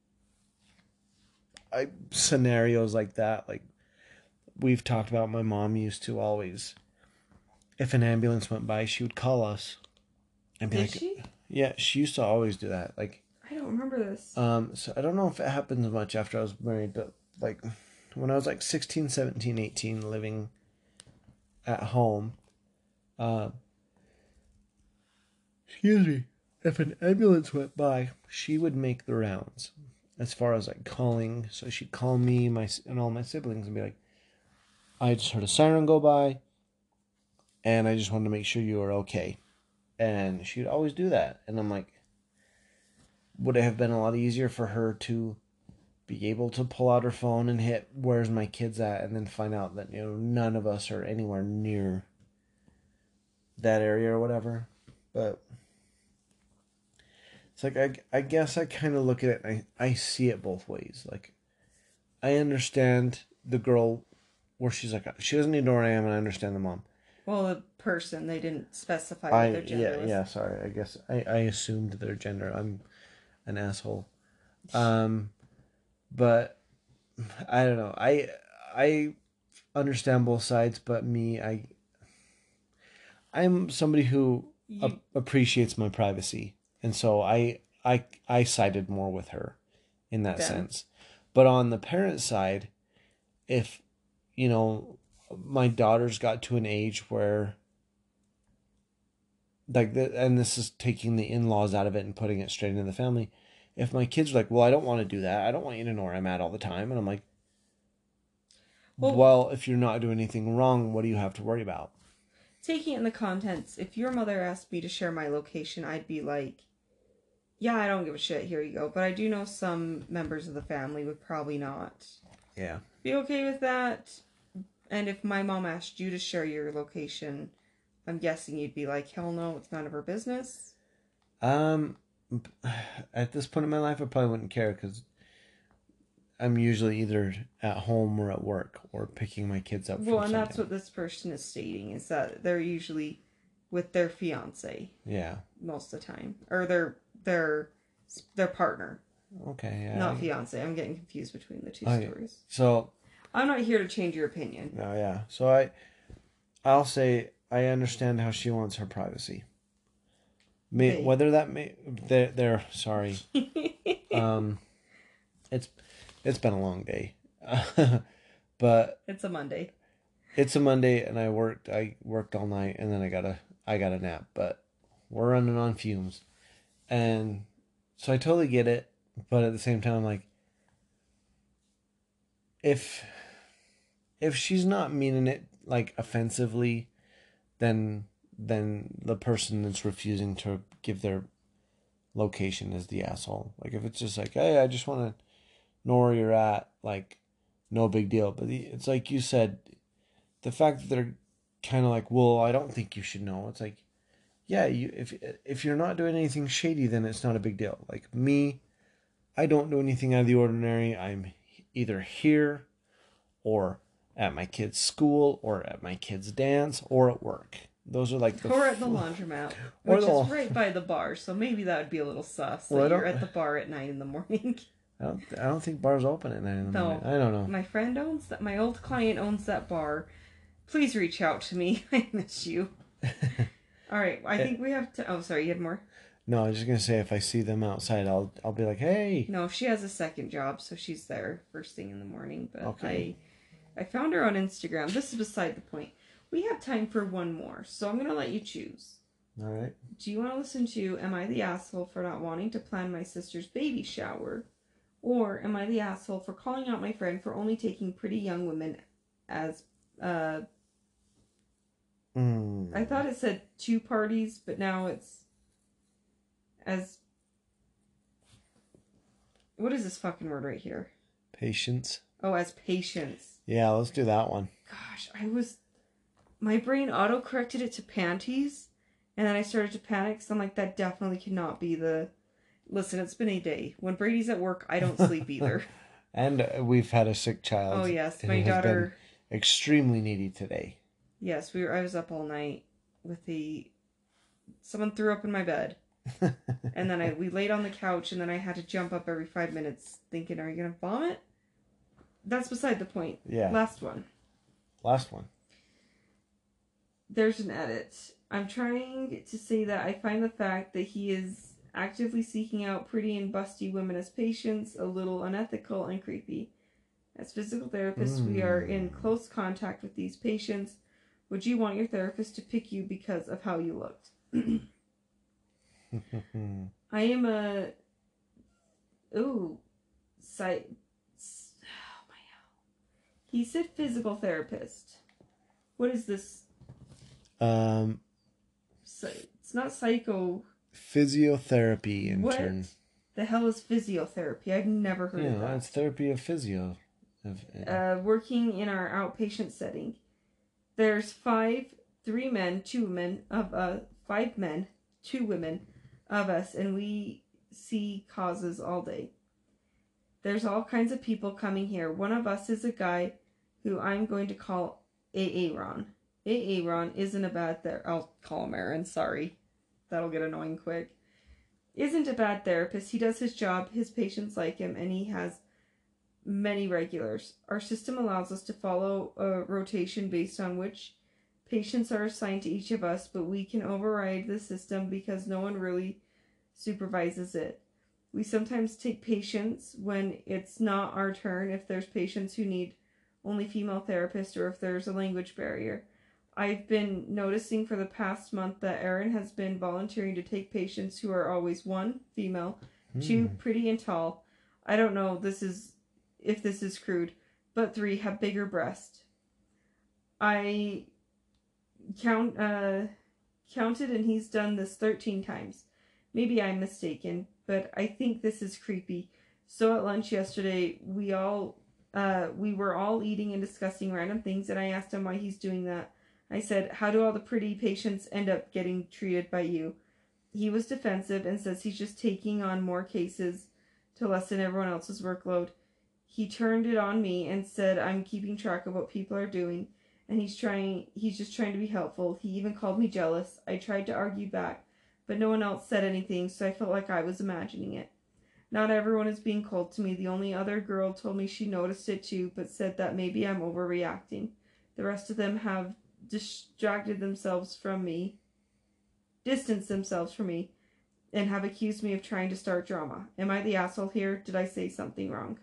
scenarios like that. Like, we've talked about, my mom used to always, if an ambulance went by, she would call us and be Did she? Yeah, she used to always do that. Like, I don't remember this. So I don't know if it happens much after I was married, but like when I was like 16, 17, 18, living at home, excuse me, if an ambulance went by, she would make the rounds as far as like calling. So she'd call me and all my siblings and be like, I just heard a siren go by and I just wanted to make sure you were okay. And she'd always do that. And I'm like, would it have been a lot easier for her to be able to pull out her phone and hit where's my kids at, and then find out that, you know, none of us are anywhere near that area or whatever? But it's like, I guess I kind of look at it and I see it both ways. Like, I understand the girl where she's like, she doesn't need to know where I am, and I understand the mom. Well, the person, they didn't specify what their gender was. Yeah, sorry. I guess I assumed their gender. I'm an asshole. But I don't know. I understand both sides, but I'm somebody who appreciates my privacy, and so I sided more with her in that sense. But on the parent side, if, you know, my daughter's got to an age where, like, and this is taking the in-laws out of it and putting it straight into the family. If my kids are like, well, I don't want to do that. I don't want you to know where I'm at all the time. And I'm like, well, if you're not doing anything wrong, what do you have to worry about? Taking it in the contents, if your mother asked me to share my location, I'd be like, yeah, I don't give a shit. Here you go. But I do know some members of the family would probably not be okay with that. And if my mom asked you to share your location, I'm guessing you'd be like, hell no, it's none of her business. At this point in my life, I probably wouldn't care, because I'm usually either at home or at work or picking my kids up. Well, and that's what this person is stating, is that they're usually with their fiance. Yeah. Most of the time, or their partner. Okay. Yeah. Not fiance. I'm getting confused between the two stories. So I'm not here to change your opinion. No, yeah. So I'll say I understand how she wants her privacy. Whether that they're sorry. It's been a long day. But it's a Monday. It's a Monday, and I worked all night, and then I got a nap, but we're running on fumes. And so I totally get it, but at the same time, like, if she's not meaning it, like, offensively, then the person that's refusing to give their location is the asshole. Like, if it's just like, hey, I just want to know where you're at, like, no big deal. But it's like you said, the fact that they're kind of like, well, I don't think you should know. It's like, yeah, if you're not doing anything shady, then it's not a big deal. Like me, I don't do anything out of the ordinary. I'm either here or at my kid's school or at my kid's dance or at work. Those are like or at the laundromat, which is right by the bar. So maybe that would be a little sus. Well, you're at the bar at 9 a.m. I don't think bars open at 9 a.m. I don't know. My friend owns that. My old client owns that bar. Please reach out to me. I miss you. All right. I think we have to... Oh, sorry. You had more? No, I was just gonna say if I see them outside, I'll be like, hey. No, she has a second job, so she's there first thing in the morning. But Okay. I found her on Instagram. This is beside the point. We have time for one more, so I'm gonna let you choose. All right. Do you want to listen to Am I the Asshole for Not Wanting to Plan My Sister's Baby Shower? Or am I the asshole for calling out my friend for only taking pretty young women as I thought it said two parties, but now it's as what is this fucking word right here? Patience. Oh, as patients. Yeah, let's do that one. Gosh, my brain auto-corrected it to panties, and then I started to panic, so I'm like, that definitely cannot be the... Listen, it's been a day. When Brady's at work, I don't sleep either. And we've had a sick child. Oh, yes. And My he has daughter... been extremely needy today. Yes, I was up all night with someone threw up in my bed. And then we laid on the couch, and then I had to jump up every 5 minutes thinking, are you going to vomit? That's beside the point. Yeah. Last one. There's an edit. I'm trying to say that I find the fact that he is actively seeking out pretty and busty women as patients a little unethical and creepy. As physical therapists, we are in close contact with these patients. Would you want your therapist to pick you because of how you looked? I am a... Ooh. He said physical therapist. What is this? It's not psycho. Physiotherapy intern. What the hell is physiotherapy? I've never heard of that. Yeah, it's therapy of physio. Working in our outpatient setting. There's 5 men, 2 women of 5 men, 2 women of us, and we see causes all day. There's all kinds of people coming here. One of us is a guy who I'm going to call Aaron. Aaron isn't a bad I'll call him Aaron, sorry. That'll get annoying quick. Isn't a bad therapist. He does his job, his patients like him, and he has many regulars. Our system allows us to follow a rotation based on which patients are assigned to each of us, but we can override the system because no one really supervises it. We sometimes take patients when it's not our turn, if there's patients who need only female therapists or if there's a language barrier. I've been noticing for the past month that Erin has been volunteering to take patients who are always 1, female, 2, pretty and tall. I don't know if this is crude, but 3, have bigger breasts. I counted and he's done this 13 times. Maybe I'm mistaken, but I think this is creepy. So at lunch yesterday, we were all eating and discussing random things, and I asked him why he's doing that. I said, how do all the pretty patients end up getting treated by you? He was defensive and says he's just taking on more cases to lessen everyone else's workload. He turned it on me and said I'm keeping track of what people are doing, and he's just trying to be helpful. He even called me jealous. I tried to argue back, but no one else said anything, so I felt like I was imagining it. Not everyone is being cold to me. The only other girl told me she noticed it too, but said that maybe I'm overreacting. The rest of them have distanced themselves from me, and have accused me of trying to start drama. Am I the asshole here? Did I say something wrong?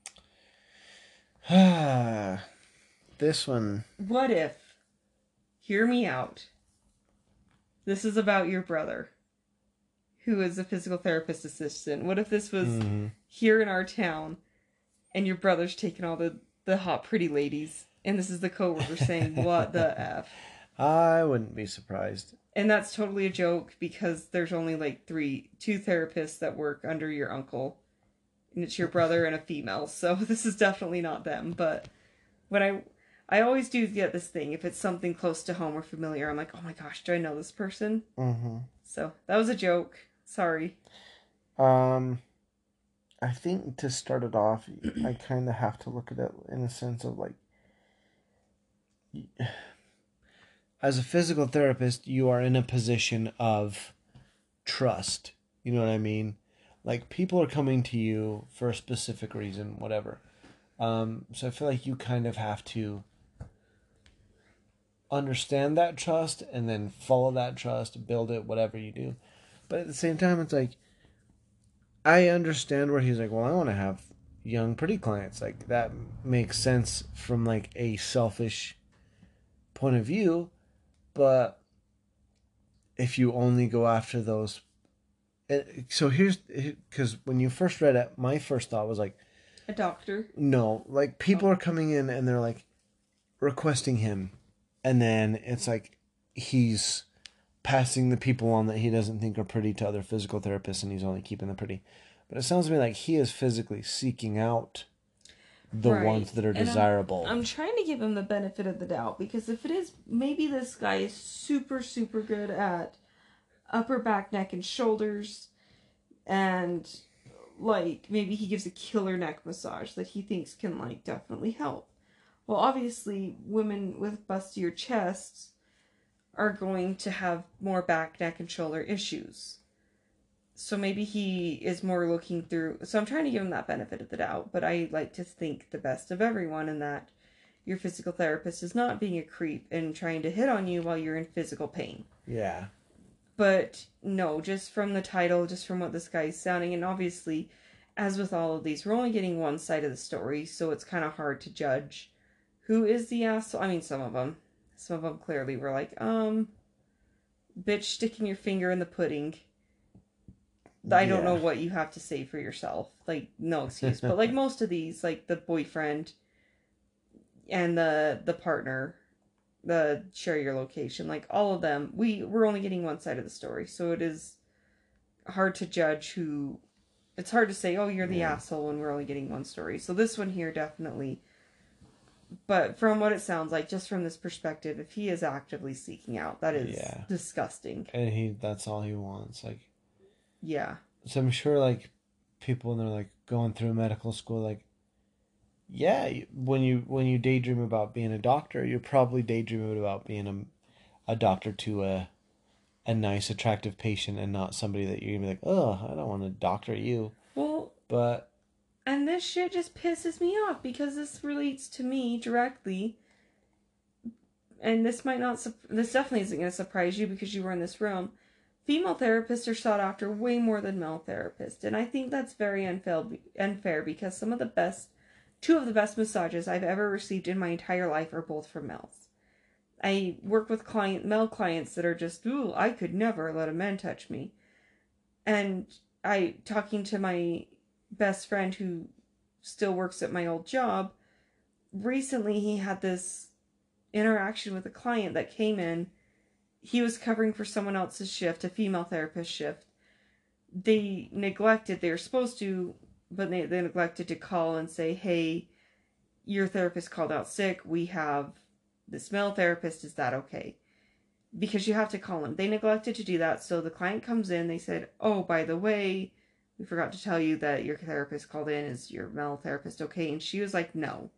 This one. What if, hear me out, this is about your brother, who is a physical therapist assistant. What if this was here in our town, and your brother's taking all the hot pretty ladies, and this is the coworker saying, what the F? I wouldn't be surprised. And that's totally a joke, because there's only like 2 therapists that work under your uncle, and it's your brother and a female, so this is definitely not them. But when I always do get this thing, if it's something close to home or familiar, I'm like, oh my gosh, do I know this person? So that was a joke. Sorry. I think to start it off, I kind of have to look at it in a sense of like, as a physical therapist, you are in a position of trust. You know what I mean? Like, people are coming to you for a specific reason, whatever. So I feel like you kind of have to understand that trust and then follow that trust, build it, whatever you do. But at the same time, it's like, I understand where he's like, well, I want to have young, pretty clients. Like, that makes sense from, like, a selfish point of view. But if you only go after those. So here's. Because when you first read it, my first thought was like, A doctor. no. Like, people are coming in and they're like requesting him. And then it's like he's passing the people on that he doesn't think are pretty to other physical therapists, and he's only keeping them pretty. But it sounds to me like he is physically seeking out the ones that are desirable. I'm trying to give him the benefit of the doubt, because if it is, maybe this guy is super, super good at upper back, neck, and shoulders, and like maybe he gives a killer neck massage that he thinks can like definitely help. Well, obviously, women with bustier chests are going to have more back, neck, and shoulder issues. So maybe he is more looking through. So I'm trying to give him that benefit of the doubt, but I like to think the best of everyone, and that your physical therapist is not being a creep and trying to hit on you while you're in physical pain. Yeah. But no, just from the title, just from what this guy is sounding, and obviously, as with all of these, we're only getting one side of the story, so it's kind of hard to judge who is the asshole. I mean, some of them clearly were like, bitch, sticking your finger in the pudding. I don't know what you have to say for yourself. Like, no excuse. But like most of these, like the boyfriend and the partner, the share your location, like all of them, we're only getting one side of the story. So it is hard to judge who. It's hard to say, oh, you're the asshole when we're only getting one story. So this one here definitely. But from what it sounds like, just from this perspective, if he is actively seeking out, that is disgusting. And that's all he wants. Like, yeah. So I'm sure, like, people when they're like going through medical school, like, yeah, when you daydream about being a doctor, you're probably daydreaming about being a doctor to a nice, attractive patient, and not somebody that you're gonna be like, oh, I don't want to doctor you. Well, but. And this shit just pisses me off, because this relates to me directly. And this definitely isn't going to surprise you because you were in this room. Female therapists are sought after way more than male therapists. And I think that's very unfair, because two of the best massages I've ever received in my entire life are both from males. I work with male clients that are just, ooh, I could never let a man touch me. And talking to my best friend who still works at my old job, recently he had this interaction with a client that came in. He was covering for someone else's shift, a female therapist shift. They were supposed to, but they neglected to call and say, hey, your therapist called out sick. We have this male therapist. Is that okay? Because you have to call him. They neglected to do that. So the client comes in. They said, oh, by the way, we forgot to tell you that your therapist called in. Is your male therapist okay? And she was like, no.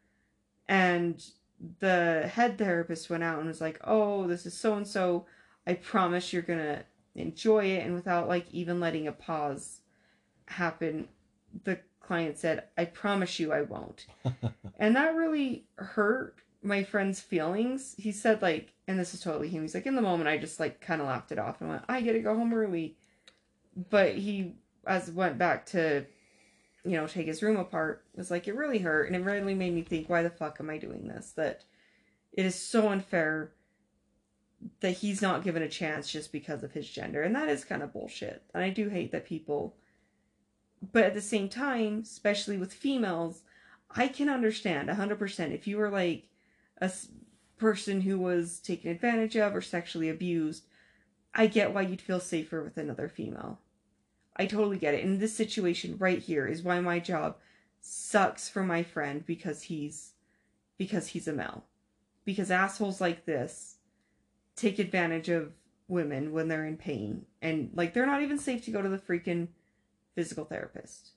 And the head therapist went out and was like, oh, this is so-and-so. I promise you're going to enjoy it. And without like even letting a pause happen, the client said, I promise you I won't. And that really hurt my friend's feelings. He said, like, and this is totally him, he's like, in the moment I just like kind of laughed it off and went, I get to go home early. But he, as went back to, take his room apart, was like, it really hurt, and it really made me think, why the fuck am I doing this? That it is so unfair that he's not given a chance just because of his gender, and that is kind of bullshit. And I do hate that people, but at the same time, especially with females, I can understand 100% if you were like a person who was taken advantage of or sexually abused, I get why you'd feel safer with another female. I totally get it. And this situation right here is why my job sucks for my friend, because he's a male. Because assholes like this take advantage of women when they're in pain, and like they're not even safe to go to the freaking physical therapist.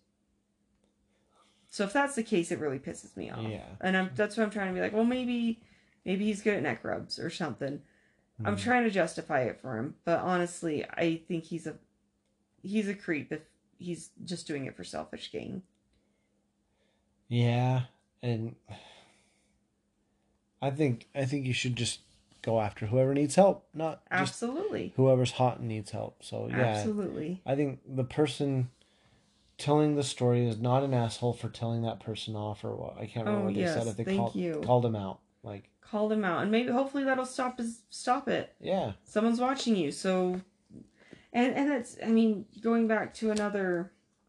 So if that's the case, it really pisses me off. Yeah. And that's what I'm trying to be like, well, maybe he's good at neck rubs or something. I'm trying to justify it for him, but honestly, I think he's a creep if he's just doing it for selfish gain. Yeah, and I think you should just go after whoever needs help, not just Absolutely. whoever's hot and needs help. So yeah, Absolutely. I think the person telling the story is not an asshole for telling that person off, or what. I can't remember what they said. If they called him out, like called him out, and maybe hopefully that'll stop it. Yeah, someone's watching you. So, and that's, I mean, going back to another.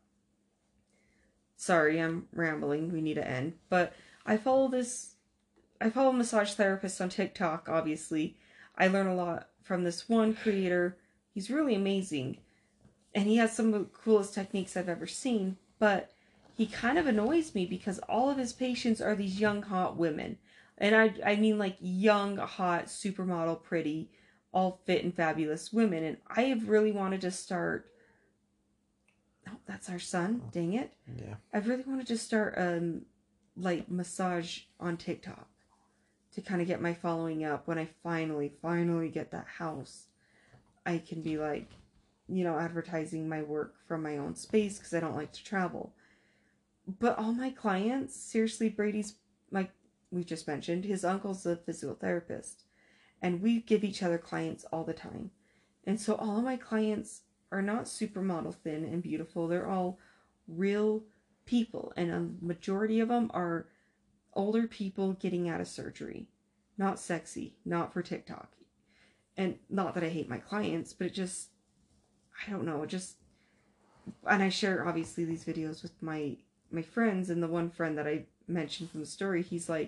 Sorry, I'm rambling. We need to end. But I follow massage therapists on TikTok. Obviously, I learn a lot from this one creator. He's really amazing. And he has some of the coolest techniques I've ever seen, but he kind of annoys me because all of his patients are these young, hot women. And I mean like young, hot, supermodel, pretty, all fit and fabulous women. And I have really wanted to start... Oh, that's our son. Dang it. Yeah. I've really wanted to start like massage on TikTok to kind of get my following up. When I finally get that house, I can be like, advertising my work from my own space because I don't like to travel. But all my clients, seriously, Brady's, like we just mentioned, his uncle's a physical therapist. And we give each other clients all the time. And so all of my clients are not supermodel thin and beautiful. They're all real people. And a majority of them are older people getting out of surgery. Not sexy. Not for TikTok. And not that I hate my clients, but it just... I don't know, and I share obviously these videos with my friends, and the one friend that I mentioned from the story, he's like,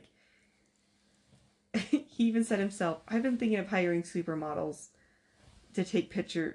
he even said himself, I've been thinking of hiring supermodels to take pictures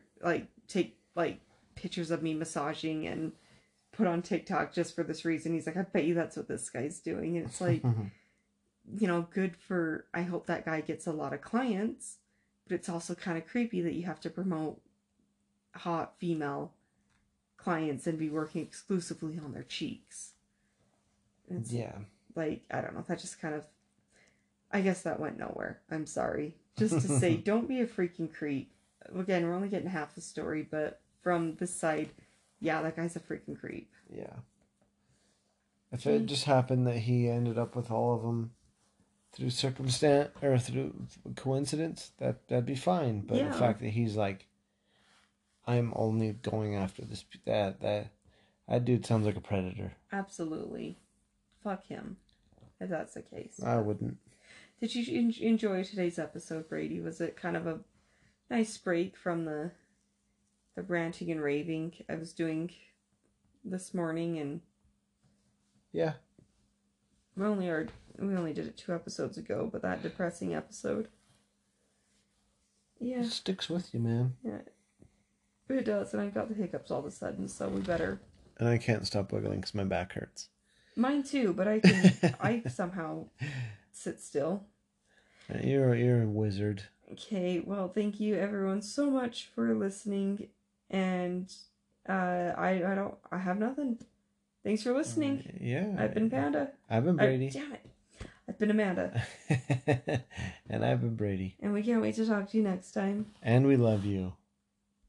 of me massaging and put on TikTok just for this reason. He's like, I bet you that's what this guy's doing. And it's like, good for, I hope that guy gets a lot of clients, but it's also kind of creepy that you have to promote hot female clients and be working exclusively on their cheeks. It's like, I don't know, that just kind of, I guess that went nowhere. I'm sorry. Just to say, don't be a freaking creep. Again, we're only getting half the story, but from this side, yeah, that guy's a freaking creep. Yeah. If it just happened that he ended up with all of them through circumstance or through coincidence, that'd be fine. But the fact that he's like, I'm only going after this. That dude sounds like a predator. Absolutely. Fuck him, if that's the case. I wouldn't. Did you enjoy today's episode, Brady? Was it kind of a nice break from the ranting and raving I was doing this morning? And yeah, we only did it 2 episodes ago, but that depressing episode. Yeah. It sticks with you, man. Yeah. It does, and I've got the hiccups all of a sudden, so we better. And I can't stop wiggling because my back hurts. Mine too, but I somehow sit still. You're a wizard. Okay, well, thank you everyone so much for listening, and I have nothing. Thanks for listening. Yeah. I've been Panda. I've been Brady. Damn it. I've been Amanda. And I've been Brady. And we can't wait to talk to you next time. And we love you.